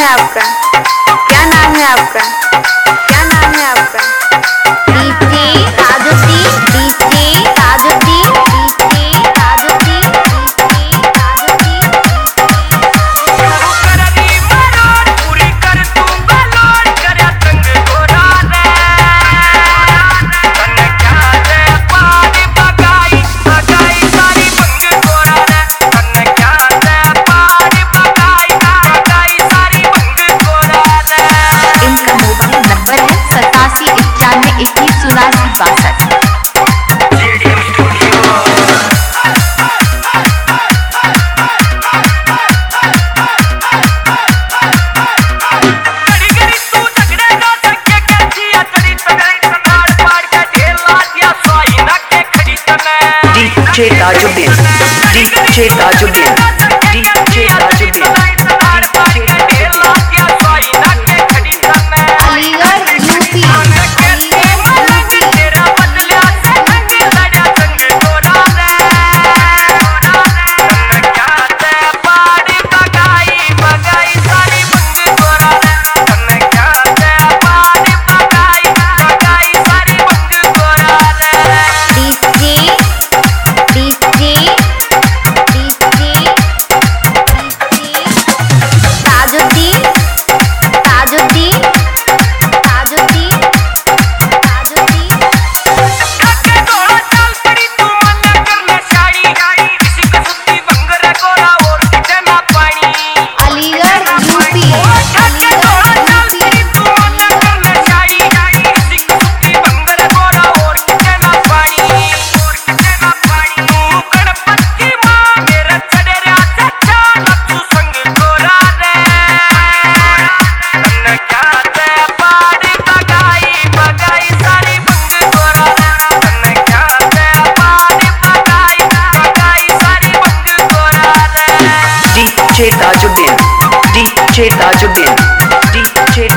आपका? क्या नाम है आपका? क्या नाम है आपका? DJ Tajuddin, DJ Tajuddin, DJ Tajuddin, DJ Tajuddin. करनी मरोड़ पूरी कर तू बलोड़ करे तंग गोरा रे तन क्या दे पानी बगाई बगाई सारी बंग गोरा रे तन क्या दे पानी बगाई बगाई सारी बंग गोरा रे। इनका मोबाइल नंबर है 8791218462। DJ Tajuddin, DJ Tajuddin, DJ Tajuddin, Aligarh UP, Tajuddin, Tajuddin, Tajuddin, Tajuddin. Aligarh UP, DJ Tajuddin, DJ Tajuddin, DJ